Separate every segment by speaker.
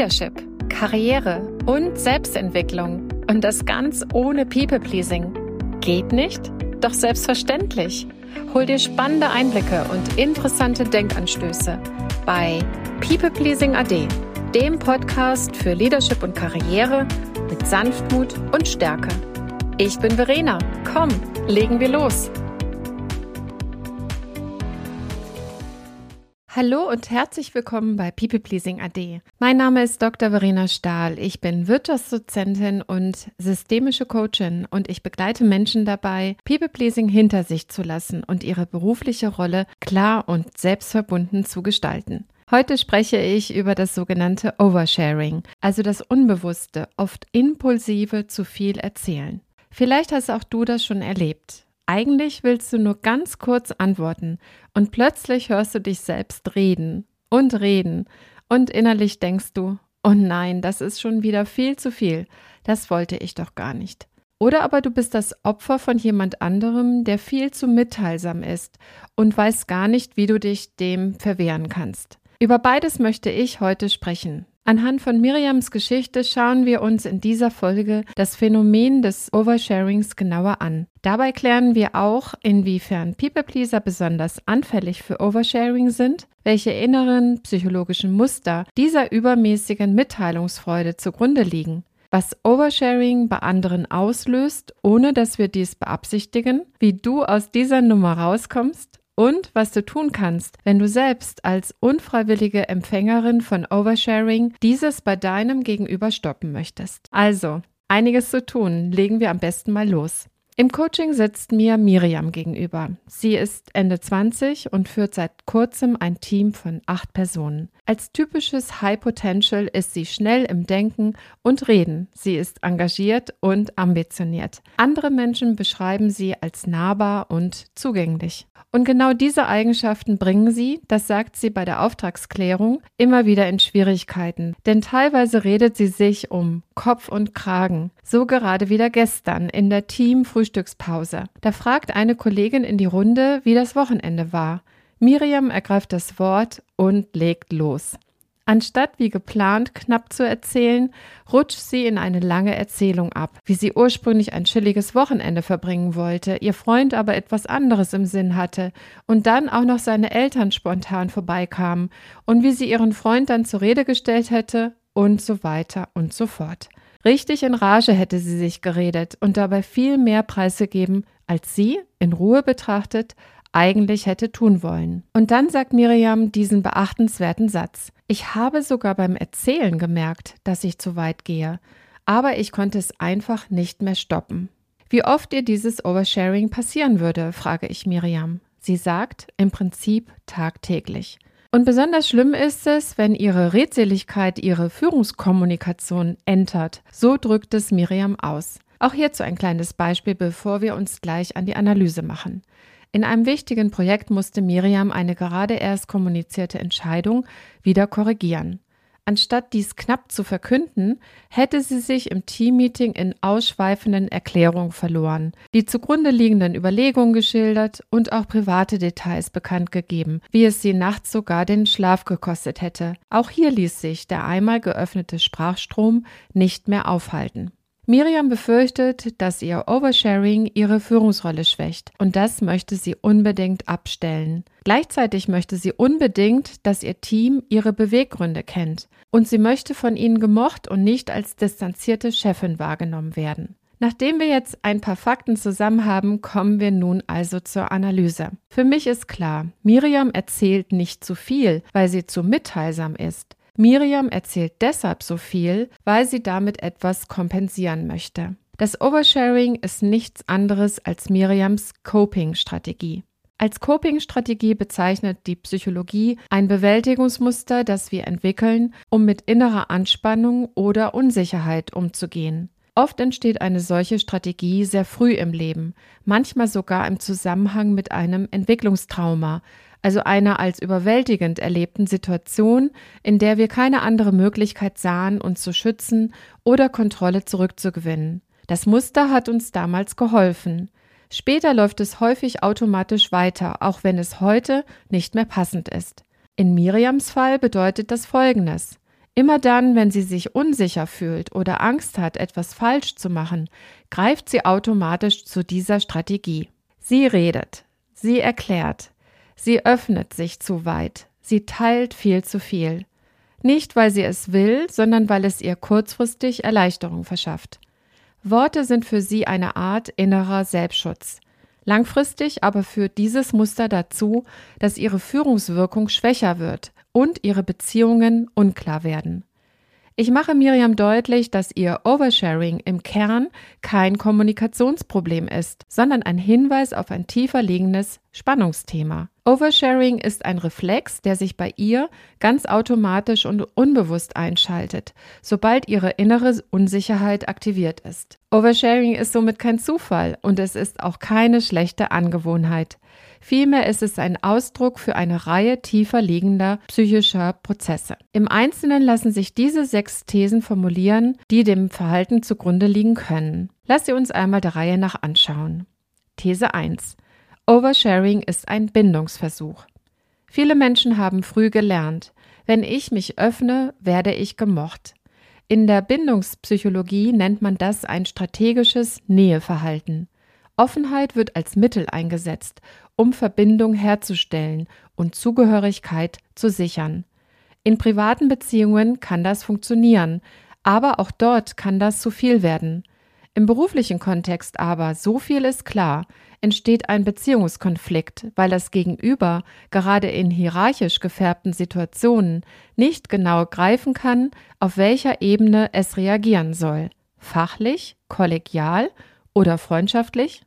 Speaker 1: Leadership, Karriere und Selbstentwicklung. Und das ganz ohne People-Pleasing. Geht nicht? Doch selbstverständlich. Hol dir spannende Einblicke und interessante Denkanstöße bei People Pleasing AD, dem Podcast für Leadership und Karriere mit Sanftmut und Stärke. Ich bin Verena. Komm, legen wir los. Hallo und herzlich willkommen bei People Pleasing AD. Mein Name ist Dr. Verena Stahl. Ich bin Wirtschaftsdozentin und systemische Coachin und ich begleite Menschen dabei, People Pleasing hinter sich zu lassen und ihre berufliche Rolle klar und selbstverbunden zu gestalten. Heute spreche ich über das sogenannte Oversharing, also das unbewusste, oft impulsive zu viel erzählen. Vielleicht hast auch du das schon erlebt. Eigentlich willst du nur ganz kurz antworten und plötzlich hörst du dich selbst reden und innerlich denkst du, oh nein, das ist schon wieder viel zu viel, das wollte ich doch gar nicht. Oder aber du bist das Opfer von jemand anderem, der viel zu mitteilsam ist und weiß gar nicht, wie du dich dem verwehren kannst. Über beides möchte ich heute sprechen. Anhand von Miriams Geschichte schauen wir uns in dieser Folge das Phänomen des Oversharings genauer an. Dabei klären wir auch, inwiefern People-Pleaser besonders anfällig für Oversharing sind, welche inneren psychologischen Muster dieser übermäßigen Mitteilungsfreude zugrunde liegen, was Oversharing bei anderen auslöst, ohne dass wir dies beabsichtigen, wie du aus dieser Nummer rauskommst, und was du tun kannst, wenn du selbst als unfreiwillige Empfängerin von Oversharing dieses bei deinem Gegenüber stoppen möchtest. Also, einiges zu tun, legen wir am besten mal los. Im Coaching sitzt mir Miriam gegenüber. Sie ist Ende 20 und führt seit kurzem ein Team von 8 Personen. Als typisches High Potential ist sie schnell im Denken und Reden. Sie ist engagiert und ambitioniert. Andere Menschen beschreiben sie als nahbar und zugänglich. Und genau diese Eigenschaften bringen sie, das sagt sie bei der Auftragsklärung, immer wieder in Schwierigkeiten. Denn teilweise redet sie sich um Kopf und Kragen. So gerade wieder gestern in der Team-Frühstückspause. Da fragt eine Kollegin in die Runde, wie das Wochenende war. Miriam ergreift das Wort und legt los. Anstatt wie geplant knapp zu erzählen, rutscht sie in eine lange Erzählung ab, wie sie ursprünglich ein chilliges Wochenende verbringen wollte, ihr Freund aber etwas anderes im Sinn hatte und dann auch noch seine Eltern spontan vorbeikamen und wie sie ihren Freund dann zur Rede gestellt hätte und so weiter und so fort. Richtig in Rage hätte sie sich geredet und dabei viel mehr preisgegeben, als sie, in Ruhe betrachtet, eigentlich hätte tun wollen. Und dann sagt Miriam diesen beachtenswerten Satz. Ich habe sogar beim Erzählen gemerkt, dass ich zu weit gehe, aber ich konnte es einfach nicht mehr stoppen. Wie oft ihr dieses Oversharing passieren würde, frage ich Miriam. Sie sagt, im Prinzip tagtäglich. Und besonders schlimm ist es, wenn ihre Redseligkeit ihre Führungskommunikation entert. So drückt es Miriam aus. Auch hierzu ein kleines Beispiel, bevor wir uns gleich an die Analyse machen. In einem wichtigen Projekt musste Miriam eine gerade erst kommunizierte Entscheidung wieder korrigieren. Anstatt dies knapp zu verkünden, hätte sie sich im Teammeeting in ausschweifenden Erklärungen verloren, die zugrunde liegenden Überlegungen geschildert und auch private Details bekannt gegeben, wie es sie nachts sogar den Schlaf gekostet hätte. Auch hier ließ sich der einmal geöffnete Sprachstrom nicht mehr aufhalten. Miriam befürchtet, dass ihr Oversharing ihre Führungsrolle schwächt und das möchte sie unbedingt abstellen. Gleichzeitig möchte sie unbedingt, dass ihr Team ihre Beweggründe kennt und sie möchte von ihnen gemocht und nicht als distanzierte Chefin wahrgenommen werden. Nachdem wir jetzt ein paar Fakten zusammen haben, kommen wir nun also zur Analyse. Für mich ist klar, Miriam erzählt nicht zu viel, weil sie zu mitteilsam ist. Miriam erzählt deshalb so viel, weil sie damit etwas kompensieren möchte. Das Oversharing ist nichts anderes als Miriams Coping-Strategie. Als Coping-Strategie bezeichnet die Psychologie ein Bewältigungsmuster, das wir entwickeln, um mit innerer Anspannung oder Unsicherheit umzugehen. Oft entsteht eine solche Strategie sehr früh im Leben, manchmal sogar im Zusammenhang mit einem Entwicklungstrauma, also einer als überwältigend erlebten Situation, in der wir keine andere Möglichkeit sahen, uns zu schützen oder Kontrolle zurückzugewinnen. Das Muster hat uns damals geholfen. Später läuft es häufig automatisch weiter, auch wenn es heute nicht mehr passend ist. In Miriams Fall bedeutet das Folgendes. Immer dann, wenn sie sich unsicher fühlt oder Angst hat, etwas falsch zu machen, greift sie automatisch zu dieser Strategie. Sie redet, sie erklärt, sie öffnet sich zu weit, sie teilt viel zu viel. Nicht, weil sie es will, sondern weil es ihr kurzfristig Erleichterung verschafft. Worte sind für sie eine Art innerer Selbstschutz. Langfristig aber führt dieses Muster dazu, dass ihre Führungswirkung schwächer wird und ihre Beziehungen unklar werden. Ich mache Miriam deutlich, dass ihr Oversharing im Kern kein Kommunikationsproblem ist, sondern ein Hinweis auf ein tiefer liegendes Spannungsthema. Oversharing ist ein Reflex, der sich bei ihr ganz automatisch und unbewusst einschaltet, sobald ihre innere Unsicherheit aktiviert ist. Oversharing ist somit kein Zufall und es ist auch keine schlechte Angewohnheit. Vielmehr ist es ein Ausdruck für eine Reihe tiefer liegender psychischer Prozesse. Im Einzelnen lassen sich diese 6 Thesen formulieren, die dem Verhalten zugrunde liegen können. Lass sie uns einmal der Reihe nach anschauen. These 1. Oversharing ist ein Bindungsversuch. Viele Menschen haben früh gelernt, wenn ich mich öffne, werde ich gemocht. In der Bindungspsychologie nennt man das ein strategisches Näheverhalten. Offenheit wird als Mittel eingesetzt, um Verbindung herzustellen und Zugehörigkeit zu sichern. In privaten Beziehungen kann das funktionieren, aber auch dort kann das zu viel werden. Im beruflichen Kontext aber, so viel ist klar, entsteht ein Beziehungskonflikt, weil das Gegenüber gerade in hierarchisch gefärbten Situationen nicht genau greifen kann, auf welcher Ebene es reagieren soll. Fachlich, kollegial oder freundschaftlich?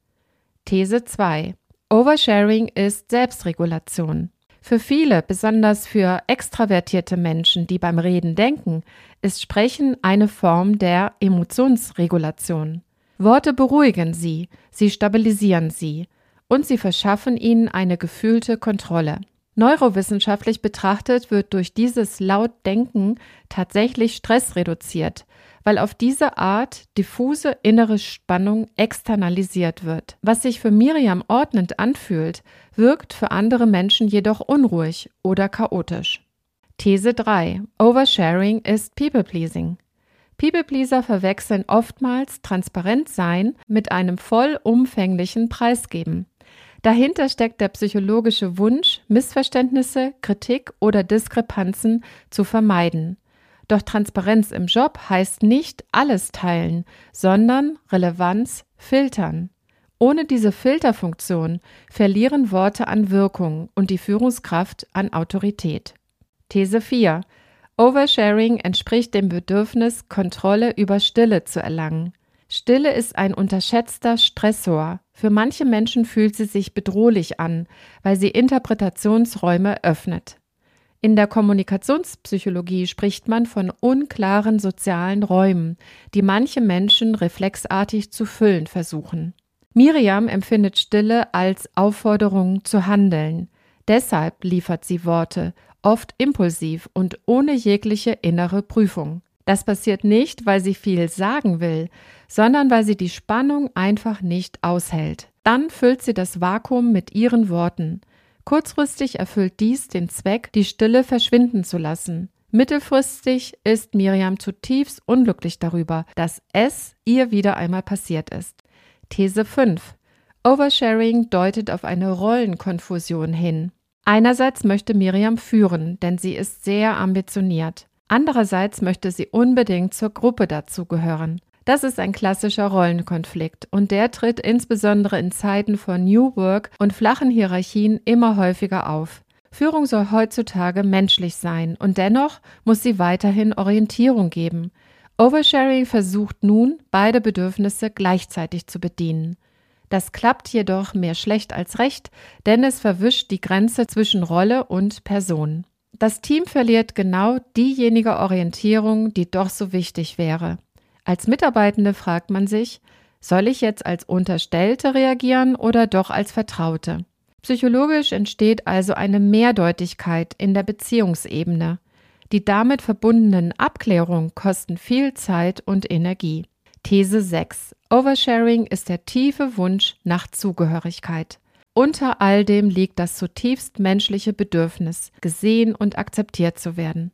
Speaker 1: These 2. Oversharing ist Selbstregulation. Für viele, besonders für extravertierte Menschen, die beim Reden denken, ist Sprechen eine Form der Emotionsregulation. Worte beruhigen sie, sie stabilisieren sie und sie verschaffen ihnen eine gefühlte Kontrolle. Neurowissenschaftlich betrachtet wird durch dieses Lautdenken tatsächlich Stress reduziert, weil auf diese Art diffuse innere Spannung externalisiert wird. Was sich für Miriam ordnend anfühlt, wirkt für andere Menschen jedoch unruhig oder chaotisch. These 3. Oversharing ist People-Pleasing. People-Pleaser verwechseln oftmals Transparentsein mit einem vollumfänglichen Preisgeben. Dahinter steckt der psychologische Wunsch, Missverständnisse, Kritik oder Diskrepanzen zu vermeiden. Doch Transparenz im Job heißt nicht alles teilen, sondern Relevanz filtern. Ohne diese Filterfunktion verlieren Worte an Wirkung und die Führungskraft an Autorität. These 4. Oversharing entspricht dem Bedürfnis, Kontrolle über Stille zu erlangen. Stille ist ein unterschätzter Stressor. Für manche Menschen fühlt sie sich bedrohlich an, weil sie Interpretationsräume öffnet. In der Kommunikationspsychologie spricht man von unklaren sozialen Räumen, die manche Menschen reflexartig zu füllen versuchen. Miriam empfindet Stille als Aufforderung zu handeln. Deshalb liefert sie Worte, oft impulsiv und ohne jegliche innere Prüfung. Das passiert nicht, weil sie viel sagen will, sondern weil sie die Spannung einfach nicht aushält. Dann füllt sie das Vakuum mit ihren Worten. Kurzfristig erfüllt dies den Zweck, die Stille verschwinden zu lassen. Mittelfristig ist Miriam zutiefst unglücklich darüber, dass es ihr wieder einmal passiert ist. These 5. Oversharing deutet auf eine Rollenkonfusion hin. Einerseits möchte Miriam führen, denn sie ist sehr ambitioniert. Andererseits möchte sie unbedingt zur Gruppe dazugehören. Das ist ein klassischer Rollenkonflikt und der tritt insbesondere in Zeiten von New Work und flachen Hierarchien immer häufiger auf. Führung soll heutzutage menschlich sein und dennoch muss sie weiterhin Orientierung geben. Oversharing versucht nun, beide Bedürfnisse gleichzeitig zu bedienen. Das klappt jedoch mehr schlecht als recht, denn es verwischt die Grenze zwischen Rolle und Person. Das Team verliert genau diejenige Orientierung, die doch so wichtig wäre. Als Mitarbeitende fragt man sich, soll ich jetzt als Unterstellte reagieren oder doch als Vertraute? Psychologisch entsteht also eine Mehrdeutigkeit in der Beziehungsebene. Die damit verbundenen Abklärungen kosten viel Zeit und Energie. These 6. Oversharing ist der tiefe Wunsch nach Zugehörigkeit. Unter all dem liegt das zutiefst menschliche Bedürfnis, gesehen und akzeptiert zu werden.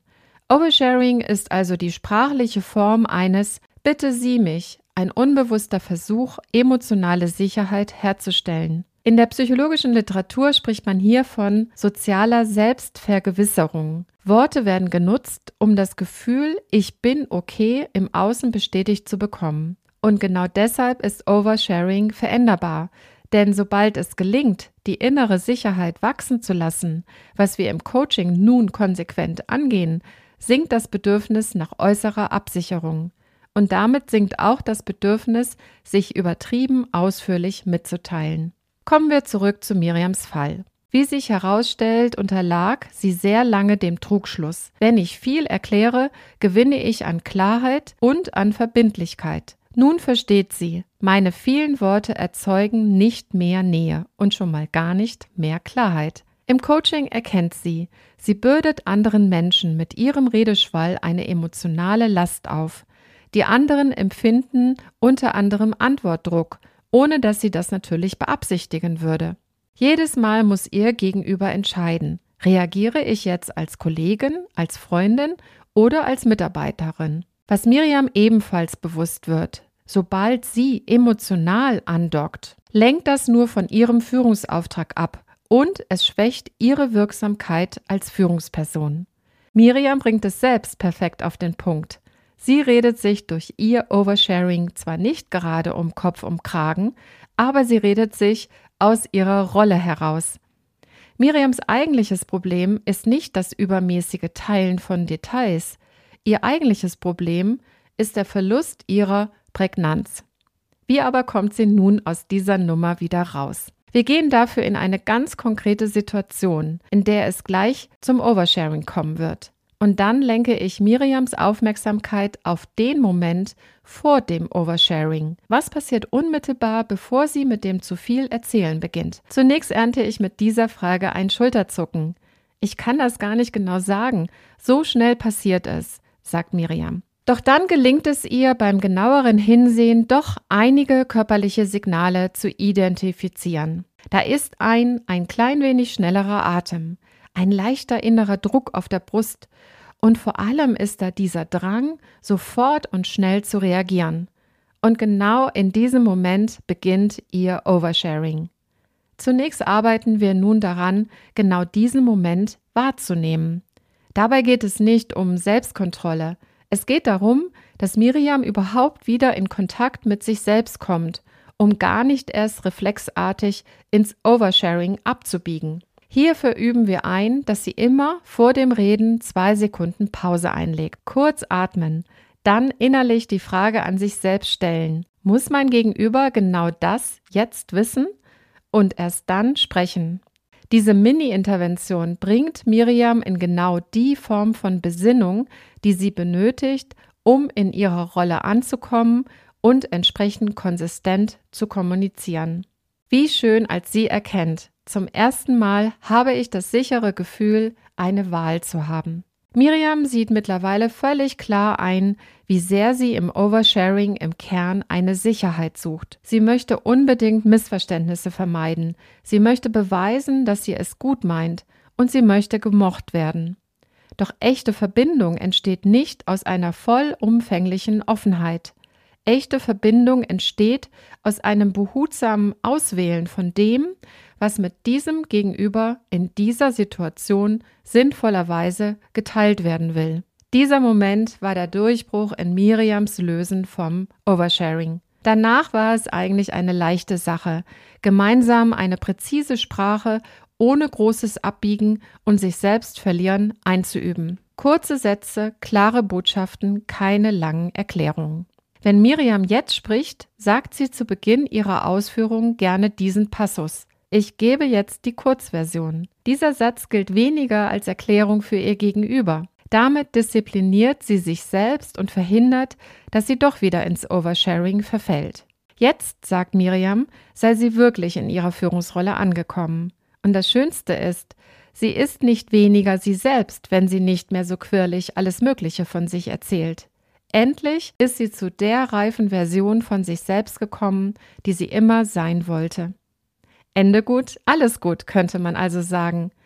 Speaker 1: Oversharing ist also die sprachliche Form eines „Bitte sieh mich“, ein unbewusster Versuch, emotionale Sicherheit herzustellen. In der psychologischen Literatur spricht man hier von sozialer Selbstvergewisserung. Worte werden genutzt, um das Gefühl, ich bin okay, im Außen bestätigt zu bekommen. Und genau deshalb ist Oversharing veränderbar. Denn sobald es gelingt, die innere Sicherheit wachsen zu lassen, was wir im Coaching nun konsequent angehen, sinkt das Bedürfnis nach äußerer Absicherung. Und damit sinkt auch das Bedürfnis, sich übertrieben ausführlich mitzuteilen. Kommen wir zurück zu Miriams Fall. Wie sich herausstellt, unterlag sie sehr lange dem Trugschluss. Wenn ich viel erkläre, gewinne ich an Klarheit und an Verbindlichkeit. Nun versteht sie, meine vielen Worte erzeugen nicht mehr Nähe und schon mal gar nicht mehr Klarheit. Im Coaching erkennt sie bürdet anderen Menschen mit ihrem Redeschwall eine emotionale Last auf. Die anderen empfinden unter anderem Antwortdruck, ohne dass sie das natürlich beabsichtigen würde. Jedes Mal muss ihr Gegenüber entscheiden, reagiere ich jetzt als Kollegin, als Freundin oder als Mitarbeiterin. Was Miriam ebenfalls bewusst wird, sobald sie emotional andockt, lenkt das nur von ihrem Führungsauftrag ab und es schwächt ihre Wirksamkeit als Führungsperson. Miriam bringt es selbst perfekt auf den Punkt. Sie redet sich durch ihr Oversharing zwar nicht gerade um Kopf und Kragen, aber sie redet sich aus ihrer Rolle heraus. Miriams eigentliches Problem ist nicht das übermäßige Teilen von Details. Ihr eigentliches Problem ist der Verlust ihrer Prägnanz. Wie aber kommt sie nun aus dieser Nummer wieder raus? Wir gehen dafür in eine ganz konkrete Situation, in der es gleich zum Oversharing kommen wird. Und dann lenke ich Miriams Aufmerksamkeit auf den Moment vor dem Oversharing. Was passiert unmittelbar, bevor sie mit dem zu viel Erzählen beginnt? Zunächst ernte ich mit dieser Frage ein Schulterzucken. Ich kann das gar nicht genau sagen. So schnell passiert es, sagt Miriam. Doch dann gelingt es ihr beim genaueren Hinsehen doch einige körperliche Signale zu identifizieren. Da ist ein klein wenig schnellerer Atem, ein leichter innerer Druck auf der Brust und vor allem ist da dieser Drang, sofort und schnell zu reagieren. Und genau in diesem Moment beginnt ihr Oversharing. Zunächst arbeiten wir nun daran, genau diesen Moment wahrzunehmen. Dabei geht es nicht um Selbstkontrolle. Es geht darum, dass Miriam überhaupt wieder in Kontakt mit sich selbst kommt, um gar nicht erst reflexartig ins Oversharing abzubiegen. Hierfür üben wir ein, dass sie immer vor dem Reden 2 Sekunden Pause einlegt. Kurz atmen, dann innerlich die Frage an sich selbst stellen. Muss mein Gegenüber genau das jetzt wissen? Und erst dann sprechen. Diese Mini-Intervention bringt Miriam in genau die Form von Besinnung, die sie benötigt, um in ihrer Rolle anzukommen und entsprechend konsistent zu kommunizieren. Wie schön, als sie erkennt, zum ersten Mal habe ich das sichere Gefühl, eine Wahl zu haben. Miriam sieht mittlerweile völlig klar ein, wie sehr sie im Oversharing im Kern eine Sicherheit sucht. Sie möchte unbedingt Missverständnisse vermeiden. Sie möchte beweisen, dass sie es gut meint und sie möchte gemocht werden. Doch echte Verbindung entsteht nicht aus einer vollumfänglichen Offenheit. Echte Verbindung entsteht aus einem behutsamen Auswählen von dem, was mit diesem Gegenüber in dieser Situation sinnvollerweise geteilt werden will. Dieser Moment war der Durchbruch in Miriams Lösen vom Oversharing. Danach war es eigentlich eine leichte Sache, gemeinsam eine präzise Sprache ohne großes Abbiegen und sich selbst verlieren einzuüben. Kurze Sätze, klare Botschaften, keine langen Erklärungen. Wenn Miriam jetzt spricht, sagt sie zu Beginn ihrer Ausführungen gerne diesen Passus. Ich gebe jetzt die Kurzversion. Dieser Satz gilt weniger als Erklärung für ihr Gegenüber. Damit diszipliniert sie sich selbst und verhindert, dass sie doch wieder ins Oversharing verfällt. Jetzt, sagt Miriam, sei sie wirklich in ihrer Führungsrolle angekommen. Und das Schönste ist, sie ist nicht weniger sie selbst, wenn sie nicht mehr so quirlig alles Mögliche von sich erzählt. Endlich ist sie zu der reifen Version von sich selbst gekommen, die sie immer sein wollte. Ende gut, alles gut, könnte man also sagen.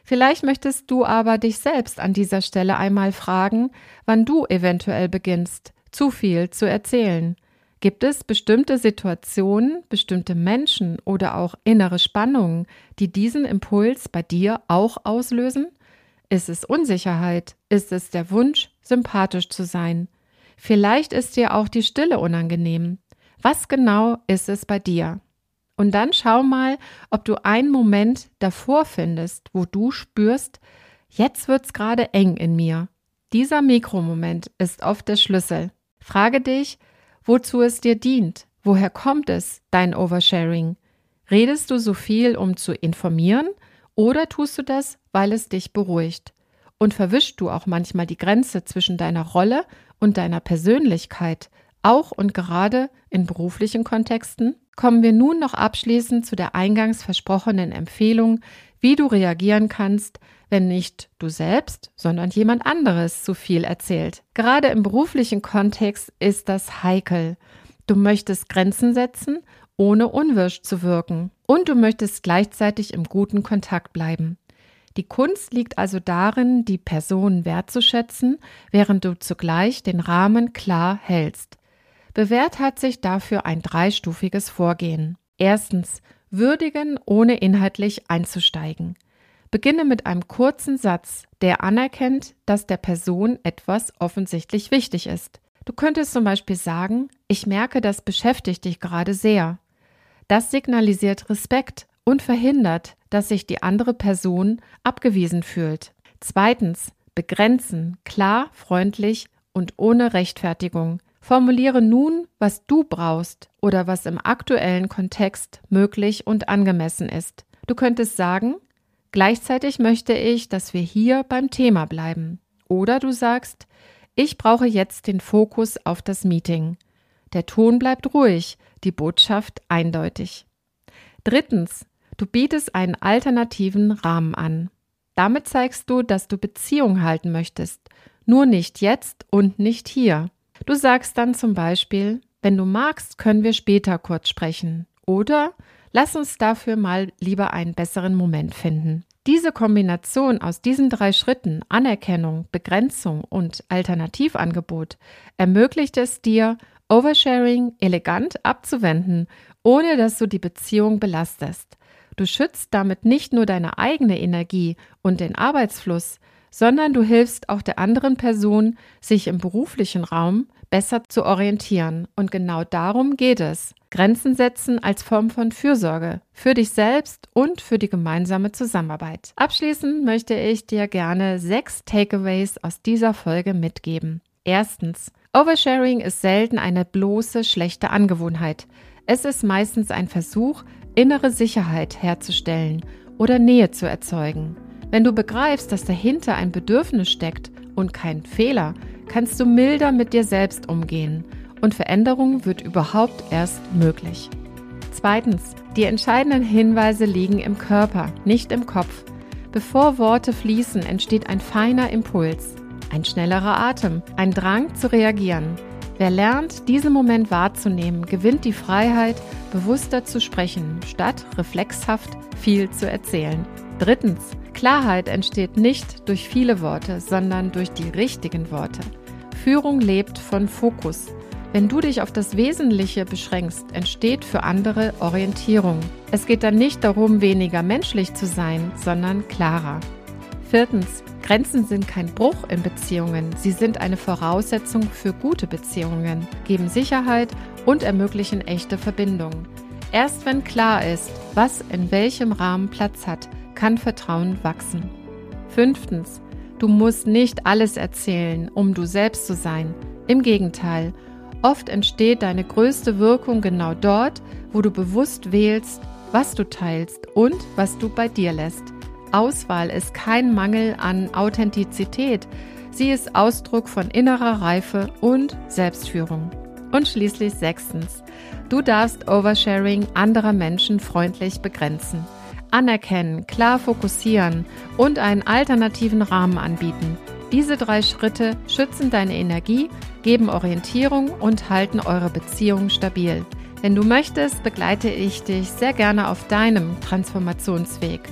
Speaker 1: Vielleicht möchtest du aber dich selbst an dieser Stelle einmal fragen, wann du eventuell beginnst, zu viel zu erzählen. Gibt es bestimmte Situationen, bestimmte Menschen oder auch innere Spannungen, die diesen Impuls bei dir auch auslösen? Ist es Unsicherheit? Ist es der Wunsch, sympathisch zu sein? Vielleicht ist dir auch die Stille unangenehm. Was genau ist es bei dir? Und dann schau mal, ob du einen Moment davor findest, wo du spürst, jetzt wird's gerade eng in mir. Dieser Mikromoment ist oft der Schlüssel. Frage dich, wozu es dir dient. Woher kommt es, dein Oversharing? Redest du so viel, um zu informieren, oder tust du das, weil es dich beruhigt? Und verwischst du auch manchmal die Grenze zwischen deiner Rolle und deiner Persönlichkeit, auch und gerade in beruflichen Kontexten? Kommen wir nun noch abschließend zu der eingangs versprochenen Empfehlung, wie du reagieren kannst, wenn nicht du selbst, sondern jemand anderes zu viel erzählt. Gerade im beruflichen Kontext ist das heikel. Du möchtest Grenzen setzen, ohne unwirsch zu wirken. Und du möchtest gleichzeitig im guten Kontakt bleiben. Die Kunst liegt also darin, die Person wertzuschätzen, während du zugleich den Rahmen klar hältst. Bewährt hat sich dafür ein dreistufiges Vorgehen. Erstens, würdigen, ohne inhaltlich einzusteigen. Beginne mit einem kurzen Satz, der anerkennt, dass der Person etwas offensichtlich wichtig ist. Du könntest zum Beispiel sagen, ich merke, das beschäftigt dich gerade sehr. Das signalisiert Respekt und verhindert, dass sich die andere Person abgewiesen fühlt. Zweitens, begrenzen, klar, freundlich und ohne Rechtfertigung. Formuliere nun, was du brauchst oder was im aktuellen Kontext möglich und angemessen ist. Du könntest sagen, gleichzeitig möchte ich, dass wir hier beim Thema bleiben. Oder du sagst, ich brauche jetzt den Fokus auf das Meeting. Der Ton bleibt ruhig, die Botschaft eindeutig. Drittens, du bietest einen alternativen Rahmen an. Damit zeigst du, dass du Beziehung halten möchtest, nur nicht jetzt und nicht hier. Du sagst dann zum Beispiel, wenn du magst, können wir später kurz sprechen. Oder lass uns dafür mal lieber einen besseren Moment finden. Diese Kombination aus diesen 3 Schritten, Anerkennung, Begrenzung und Alternativangebot, ermöglicht es dir, Oversharing elegant abzuwenden, ohne dass du die Beziehung belastest. Du schützt damit nicht nur deine eigene Energie und den Arbeitsfluss, sondern du hilfst auch der anderen Person, sich im beruflichen Raum besser zu orientieren. Und genau darum geht es. Grenzen setzen als Form von Fürsorge für dich selbst und für die gemeinsame Zusammenarbeit. Abschließend möchte ich dir gerne 6 Takeaways aus dieser Folge mitgeben. Erstens, Oversharing ist selten eine bloße schlechte Angewohnheit. Es ist meistens ein Versuch, innere Sicherheit herzustellen oder Nähe zu erzeugen. Wenn du begreifst, dass dahinter ein Bedürfnis steckt und kein Fehler, kannst du milder mit dir selbst umgehen und Veränderung wird überhaupt erst möglich. Zweitens, die entscheidenden Hinweise liegen im Körper, nicht im Kopf. Bevor Worte fließen, entsteht ein feiner Impuls, ein schnellerer Atem, ein Drang zu reagieren. Wer lernt, diesen Moment wahrzunehmen, gewinnt die Freiheit, bewusster zu sprechen, statt reflexhaft viel zu erzählen. Drittens, Klarheit entsteht nicht durch viele Worte, sondern durch die richtigen Worte. Führung lebt von Fokus. Wenn du dich auf das Wesentliche beschränkst, entsteht für andere Orientierung. Es geht dann nicht darum, weniger menschlich zu sein, sondern klarer. Viertens, Grenzen sind kein Bruch in Beziehungen. Sie sind eine Voraussetzung für gute Beziehungen, geben Sicherheit und ermöglichen echte Verbindungen. Erst wenn klar ist, was in welchem Rahmen Platz hat, kann Vertrauen wachsen. Fünftens, du musst nicht alles erzählen, um du selbst zu sein. Im Gegenteil, oft entsteht deine größte Wirkung genau dort, wo du bewusst wählst, was du teilst und was du bei dir lässt. Auswahl ist kein Mangel an Authentizität, sie ist Ausdruck von innerer Reife und Selbstführung. Und schließlich 6. Du darfst Oversharing anderer Menschen freundlich begrenzen. Anerkennen, klar fokussieren und einen alternativen Rahmen anbieten. Diese 3 Schritte schützen deine Energie, geben Orientierung und halten eure Beziehung stabil. Wenn du möchtest, begleite ich dich sehr gerne auf deinem Transformationsweg.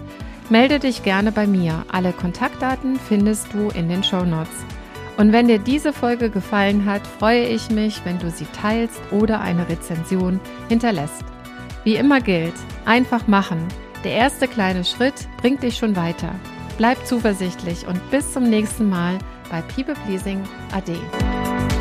Speaker 1: Melde dich gerne bei mir. Alle Kontaktdaten findest du in den Shownotes. Und wenn dir diese Folge gefallen hat, freue ich mich, wenn du sie teilst oder eine Rezension hinterlässt. Wie immer gilt, einfach machen. Der erste kleine Schritt bringt dich schon weiter. Bleib zuversichtlich und bis zum nächsten Mal bei People Pleasing AD.